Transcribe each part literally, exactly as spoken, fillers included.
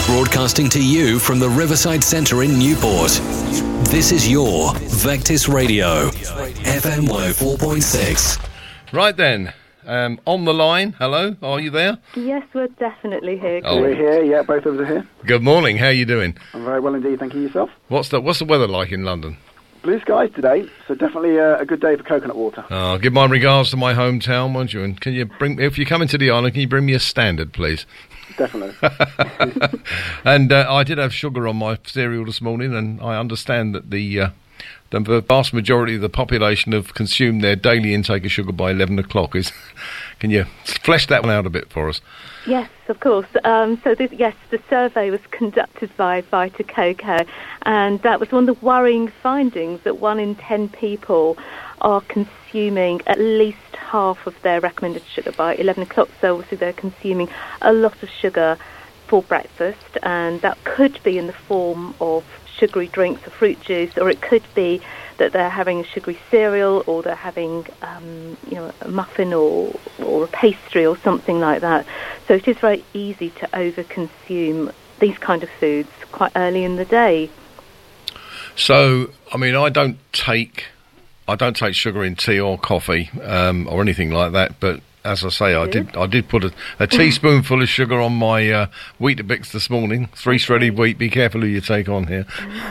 Broadcasting to you from the Riverside Centre in Newport. This is your Vectis Radio, F M one oh four point six. Right then, um, on the line, hello, are you there? Yes, we're definitely here. Oh. We're here, yeah, both of us are here. Good morning, how are you doing? I'm very well indeed, thank you. Yourself? What's the What's the weather like in London? Blue skies today, so definitely uh, a good day for coconut water. Oh, give my regards to my hometown, won't you? And can you bring, if you come into the island, can you bring me a Standard, please? Definitely. And uh, I did have sugar on my cereal this morning, and I understand that the uh, the vast majority of the population have consumed their daily intake of sugar by eleven o'clock. Is Can you flesh that one out a bit for us? Yes, of course. Um, so, this, yes, the survey was conducted by Vita Coco, and that was one of the worrying findings, that one in ten people are consuming at least half of their recommended sugar by eleven o'clock. So, obviously, they're consuming a lot of sugar for breakfast, and that could be in the form of sugary drinks or fruit juice, or it could be that they're having a sugary cereal, or they're having, um, you know, a muffin or or a pastry or something like that. So it is very easy to overconsume these kind of foods quite early in the day. So, I mean, I don't take I don't take sugar in tea or coffee um, or anything like that, but as I say, I did I did put a, a teaspoonful of sugar on my uh, Weetabix this morning. Three shredded wheat. Be careful who you take on here.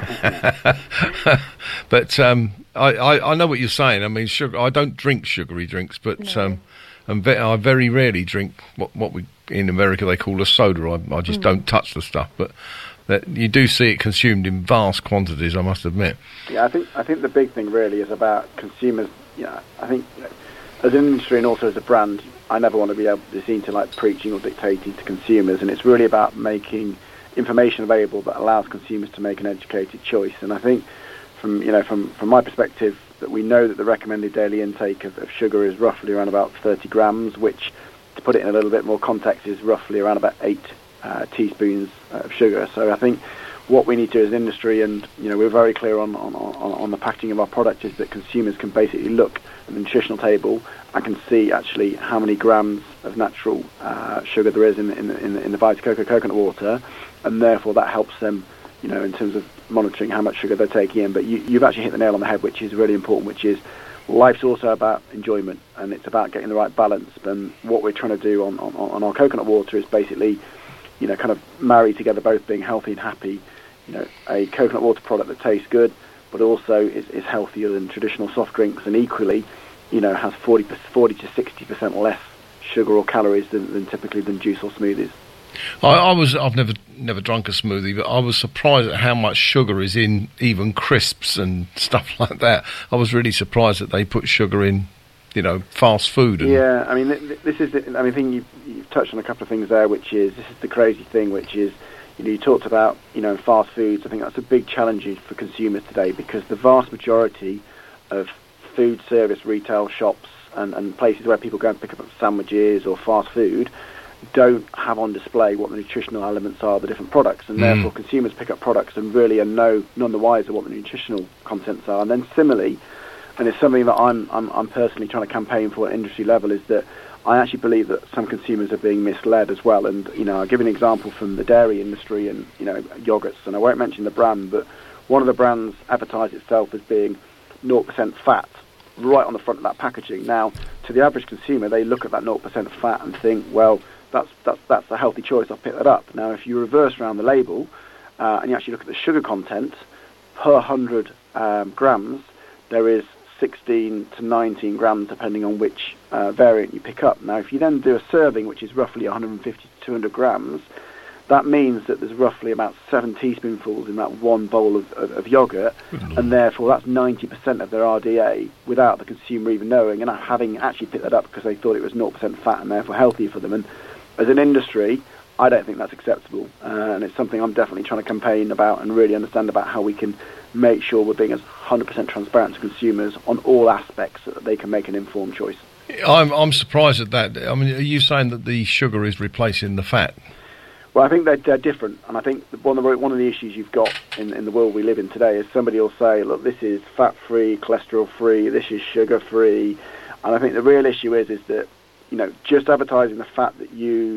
But um, I, I, I know what you're saying. I mean, sugar. I don't drink sugary drinks, but No. um, and ve- I very rarely drink what what we in America they call a soda. I, I just Mm. don't touch the stuff. But that you do see it consumed in vast quantities, I must admit. Yeah, I think I think the big thing really is about consumers. Yeah, I think as an industry and also as a brand, I never want to be able to be seen to like preaching or dictating to consumers, and it's really about making information available that allows consumers to make an educated choice. And I think, from you know, from from my perspective, that we know that the recommended daily intake of, of sugar is roughly around about thirty grams, which, to put it in a little bit more context, is roughly around about eight uh, teaspoons of sugar. So I think what we need to do as an industry, and you know, we're very clear on, on, on, on the packaging of our product, is that consumers can basically look at the nutritional table and can see actually how many grams of natural uh, sugar there is in, in, in, in the Vita Coco coconut water, and therefore that helps them, you know, in terms of monitoring how much sugar they're taking in. But you, you've actually hit the nail on the head, which is really important, which is life's also about enjoyment, and it's about getting the right balance. And what we're trying to do on, on, on our coconut water is basically, you know, kind of marry together both being healthy and happy. You know, a coconut water product that tastes good, but also is, is healthier than traditional soft drinks, and equally, you know, has forty, forty to sixty percent less sugar or calories than, than typically than juice or smoothies. I, I was I've never never drunk a smoothie, but I was surprised at how much sugar is in even crisps and stuff like that. I was really surprised that they put sugar in, you know, fast food. And yeah, I mean, th- this is the, I mean, I think you've, you've touched on a couple of things there, which is this is the crazy thing, which is, you know, you talked about, you know, fast foods. I think that's a big challenge for consumers today, because the vast majority of food service retail shops and, and places where people go and pick up sandwiches or fast food don't have on display what the nutritional elements are of the different products, and mm. therefore consumers pick up products and really are no none the wiser what the nutritional contents are. And then similarly, and it's something that I'm I'm, I'm personally trying to campaign for at industry level, is that I actually believe that some consumers are being misled as well. And you know, I'll give you an example from the dairy industry and, you know, yogurts, and I won't mention the brand, but one of the brands advertised itself as being zero percent fat right on the front of that packaging. Now, to the average consumer, they look at that zero percent fat and think, well, that's that's that's a healthy choice, I'll pick that up. Now, if you reverse around the label uh, and you actually look at the sugar content per one hundred um, grams, there is sixteen to nineteen grams depending on which uh, variant you pick up. Now, if you then do a serving, which is roughly one hundred fifty to two hundred grams, that means that there's roughly about seven teaspoonfuls in that one bowl of, of, of yogurt, and therefore that's ninety percent of their R D A without the consumer even knowing, and having actually picked that up because they thought it was zero percent fat and therefore healthy for them. And as an industry, I don't think that's acceptable, uh, and it's something I'm definitely trying to campaign about and really understand about how we can make sure we're being as one hundred percent transparent to consumers on all aspects so that they can make an informed choice. I'm I'm surprised at that. I mean, are you saying that the sugar is replacing the fat? Well, I think they're, they're different, and I think one of the one of the issues you've got in, in the world we live in today is somebody will say, look, this is fat-free, cholesterol-free, this is sugar-free, and I think the real issue is is that, you know, just advertising the fact that you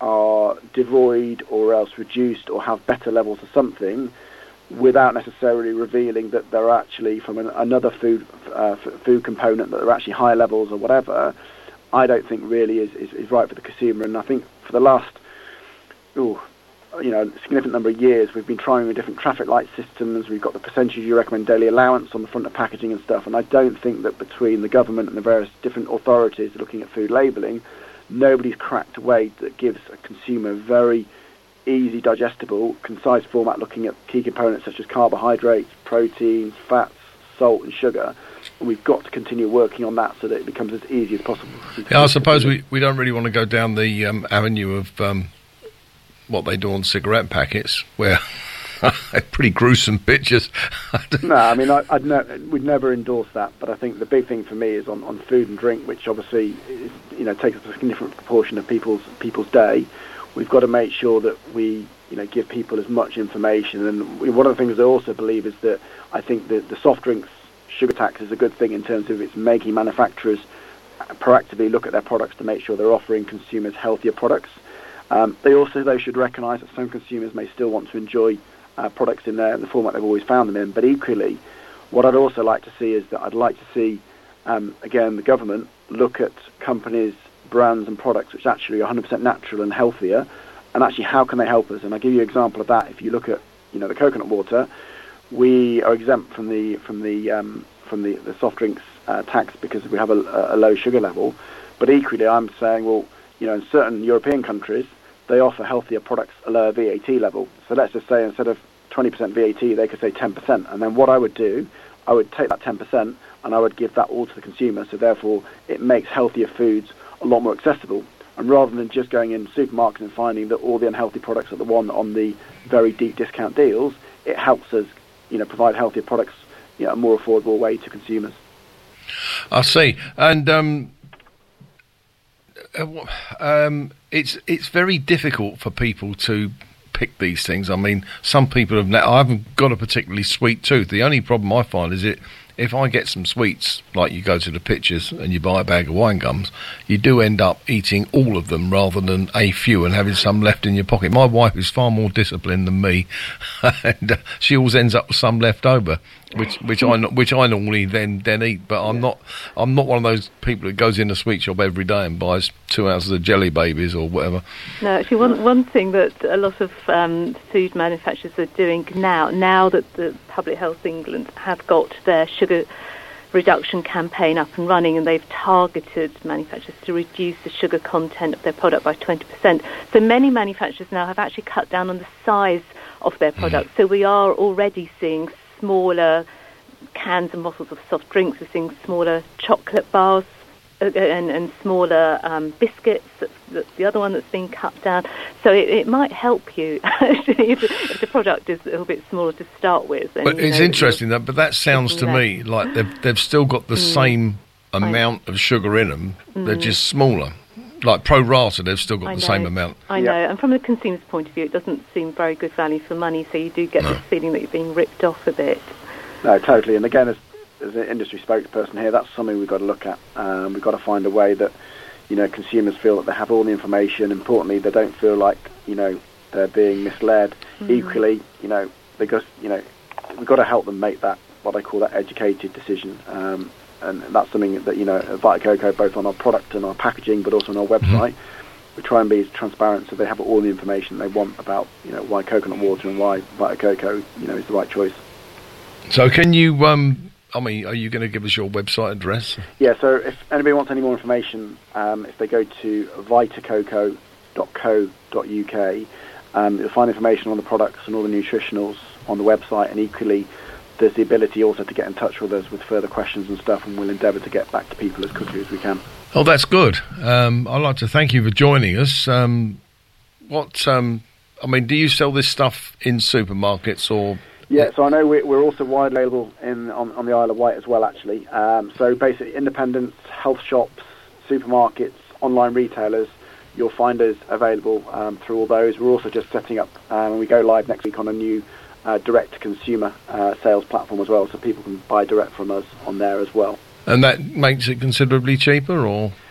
are devoid or else reduced or have better levels of something, without necessarily revealing that they're actually from an, another food uh, f- food component, that they're actually higher levels or whatever, I don't think really is, is, is right for the consumer. And I think for the last, ooh, you know, significant number of years, we've been trying with different traffic light systems. We've got the percentage you recommend daily allowance on the front of packaging and stuff. And I don't think that between the government and the various different authorities looking at food labelling, nobody's cracked a way that gives a consumer very easy, digestible, concise format looking at key components such as carbohydrates, proteins, fats, salt and sugar. And we've got to continue working on that so that it becomes as easy as possible. Yeah, I suppose we, we don't really want to go down the um, avenue of um, what they do on cigarette packets, where pretty gruesome pictures. No, I mean, I, I'd ne- we'd never endorse that, but I think the big thing for me is on, on food and drink, which obviously is, you know, takes up a significant proportion of people's people's day. We've got to make sure that we, you know, give people as much information. And one of the things I also believe is that I think that the soft drinks sugar tax is a good thing in terms of it's making manufacturers proactively look at their products to make sure they're offering consumers healthier products. Um, they also, though, should recognise that some consumers may still want to enjoy uh, products in there in the format they've always found them in. But equally, what I'd also like to see is that I'd like to see, um, again, the government look at companies, brands and products which actually are one hundred percent natural and healthier, and actually how can they help us. And I'll give you an example of that. If you look at, you know, the coconut water, we are exempt from the from the um, from the, the soft drinks uh, tax because we have a, a low sugar level. But equally, I'm saying, well, you know, in certain European countries, they offer healthier products a lower V A T level. So let's just say instead of twenty percent V A T, they could say ten percent. And then what I would do, I would take that ten percent and I would give that all to the consumer. So therefore, it makes healthier foods a lot more accessible. And rather than just going in supermarkets and finding that all the unhealthy products are the one on the very deep discount deals, it helps us, you know, provide healthier products, you know, a more affordable way to consumers. I see. And um, um, it's it's very difficult for people to pick these things. I mean, some people have. I haven't got a particularly sweet tooth. The only problem I find is it. If I get some sweets, like you go to the pictures and you buy a bag of wine gums, you do end up eating all of them rather than a few and having some left in your pocket. My wife is far more disciplined than me, and uh, she always ends up with some left over, which which I which I normally then then eat. But I'm not I'm not one of those people that goes in a sweet shop every day and buys two ounces of Jelly Babies or whatever. No, actually, one one thing that a lot of um, food manufacturers are doing now, now that the Public Health England have got their sugar reduction campaign up and running, and they've targeted manufacturers to reduce the sugar content of their product by twenty percent. So many manufacturers now have actually cut down on the size of their products. Mm. So we are already seeing smaller cans and bottles of soft drinks. We're seeing smaller chocolate bars uh, and, and smaller um, biscuits. That's, that's the other one that's been cut down. So it, it might help you actually if, if the product is a little bit smaller to start with. And, but it's know, interesting that, but that sounds to that. me like they've they've still got the mm. same amount of sugar in them. Mm. They're just smaller. Like pro rata, they've still got I the know, same amount. I yeah. know, and from the consumer's point of view, it doesn't seem very good value for money, so you do get no. this feeling that you're being ripped off a bit. No, totally. And again, as, as an industry spokesperson here, that's something we've got to look at. Um, we've got to find a way that, you know, consumers feel that they have all the information. Importantly, they don't feel like, you know, they're being misled. Mm. Equally, you know, because, you know, we've got to help them make that, what I call that educated decision. Um, and that's something that, you know, at Vita Coco, both on our product and our packaging, but also on our website, mm-hmm. we try and be as transparent so they have all the information they want about, you know, why coconut water and why Vita Coco, you know, is the right choice. So can you, um, I mean, are you going to give us your website address? Yeah, so if anybody wants any more information, um, if they go to vita coco dot co dot uk, um, you'll find information on the products and all the nutritionals on the website, and equally there's the ability also to get in touch with us with further questions and stuff, and we'll endeavour to get back to people as quickly as we can. Oh, that's good. Um, I'd like to thank you for joining us. Um, what, um, I mean, do you sell this stuff in supermarkets or... Yeah, so I know we're, we're also widely available in on, on the Isle of Wight as well, actually. Um, so basically, independents, health shops, supermarkets, online retailers, you'll find us available um, through all those. We're also just setting up, um, and we go live next week on a new uh, direct-to-consumer uh, sales platform as well, so people can buy direct from us on there as well. And that makes it considerably cheaper, or...?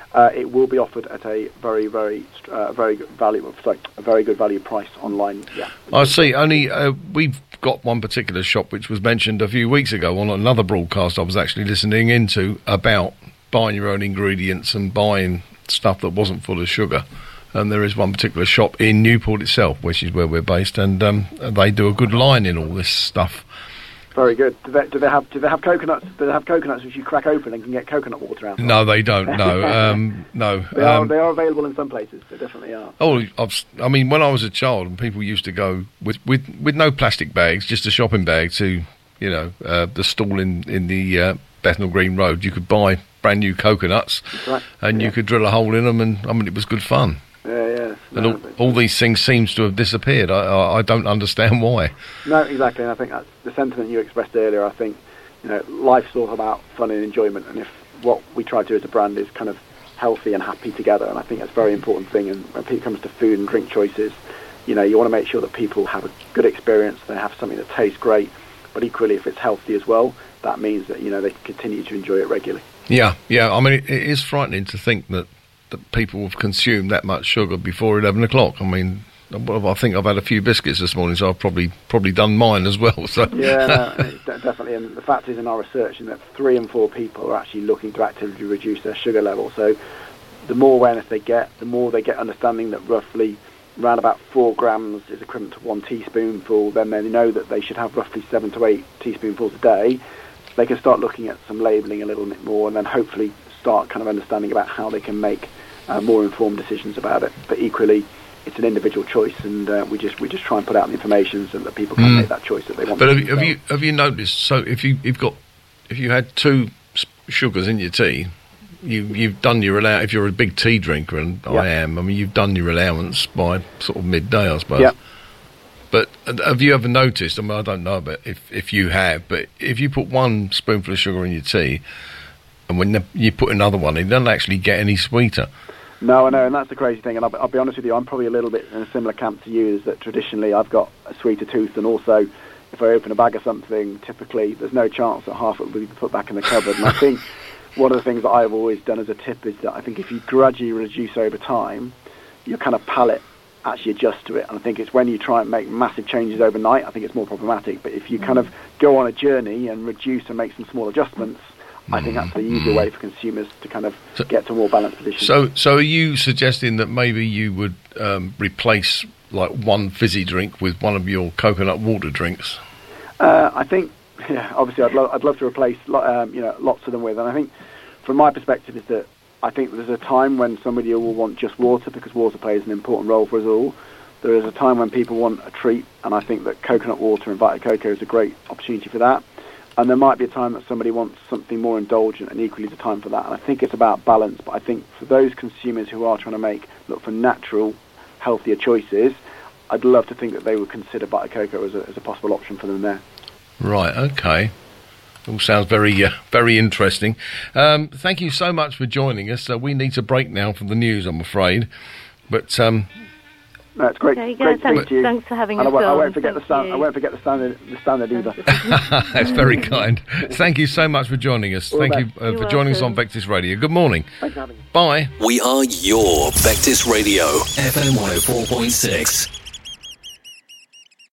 uh, it will be offered at a very, very, uh, very good value. Sorry, a very good value price online. Yeah, I see. Only uh, we've got one particular shop which was mentioned a few weeks ago on another broadcast I was actually listening into about buying your own ingredients and buying stuff that wasn't full of sugar. And there is one particular shop in Newport itself, which is where we're based, and um, they do a good line in all this stuff. Very good. Do they, do they have do they have coconuts? Do they have coconuts which you crack open and can get coconut water out of? No, they don't. No, um, no. They are, um, they are available in some places. They definitely are. Oh, I've, I mean, when I was a child, and people used to go with, with, with no plastic bags, just a shopping bag to, you know, uh, the stall in in the uh, Bethnal Green Road. You could buy brand new coconuts, right. and yeah. you could drill a hole in them, and I mean, it was good fun. Yeah, yeah. And no, all, all these things seems to have disappeared. I, I, I don't understand why. No, exactly. And I think that's the sentiment you expressed earlier. I think, you know, life's all about fun and enjoyment. And if what we try to do as a brand is kind of healthy and happy together, and I think that's a very important thing. And when it comes to food and drink choices, you know, you want to make sure that people have a good experience, they have something that tastes great, but equally if it's healthy as well, that means that, you know, they can continue to enjoy it regularly. Yeah, yeah. I mean, it, it is frightening to think that that people have consumed that much sugar before eleven o'clock. I mean, I think I've had a few biscuits this morning, so I've probably probably done mine as well. So yeah, no, definitely. And the fact is, in our research, in that three in four people are actually looking to actively reduce their sugar level. So the more awareness they get, the more they get understanding that roughly around about four grams is equivalent to one teaspoonful. Then they know that they should have roughly seven to eight teaspoonfuls a day. They can start looking at some labelling a little bit more, and then hopefully start kind of understanding about how they can make Uh, more informed decisions about it. But equally, it's an individual choice, and uh, we just we just try and put out the information so that people can mm. make that choice that they want. But to have, you, have you have you noticed? So if you you've got if you had two sugars in your tea, you you've done your allowance. If you're a big tea drinker, and yep. I am, I mean, you've done your allowance by sort of midday, I suppose. Yeah. But have you ever noticed? I mean, I don't know, but if if you have, but if you put one spoonful of sugar in your tea, and when the, you put another one, it doesn't actually get any sweeter. No, I know, and that's the crazy thing, and I'll, I'll be honest with you, I'm probably a little bit in a similar camp to you, is that traditionally I've got a sweeter tooth, and also if I open a bag of something, typically there's no chance that half of it will be put back in the cupboard. And I think one of the things that I've always done as a tip is that I think if you gradually reduce over time, your kind of palate actually adjusts to it, and I think it's when you try and make massive changes overnight, I think it's more problematic. But if you kind of go on a journey and reduce and make some small adjustments, I think that's the easier way for consumers to kind of so, get to a more balanced position. So, so are you suggesting that maybe you would um, replace like one fizzy drink with one of your coconut water drinks? Uh, I think, yeah, obviously, I'd, lo- I'd love to replace, um, you know, lots of them with. And I think, from my perspective, is that I think there's a time when somebody will want just water because water plays an important role for us all. There is a time when people want a treat, and I think that coconut water and Vita Coco is a great opportunity for that. And there might be a time that somebody wants something more indulgent, and equally the time for that. And I think it's about balance. But I think for those consumers who are trying to make look for natural, healthier choices, I'd love to think that they would consider Vita Coco as a, as a possible option for them there. Right. Okay. All sounds very, uh, very interesting. Um, thank you so much for joining us. Uh, we need to break now from the news, I'm afraid. But um, no, it's great. Okay, great yeah, thanks, to meet you. Thanks for having and us. I won't, I won't on. forget Thank the stand, you. I won't forget the standard. The standard either. That's very kind. Thank you so much for joining us. All Thank best. you uh, for You're joining us on welcome. Vectis Radio. Good morning. Thanks for having me. Bye. We are your Vectis Radio, F M one oh four point six.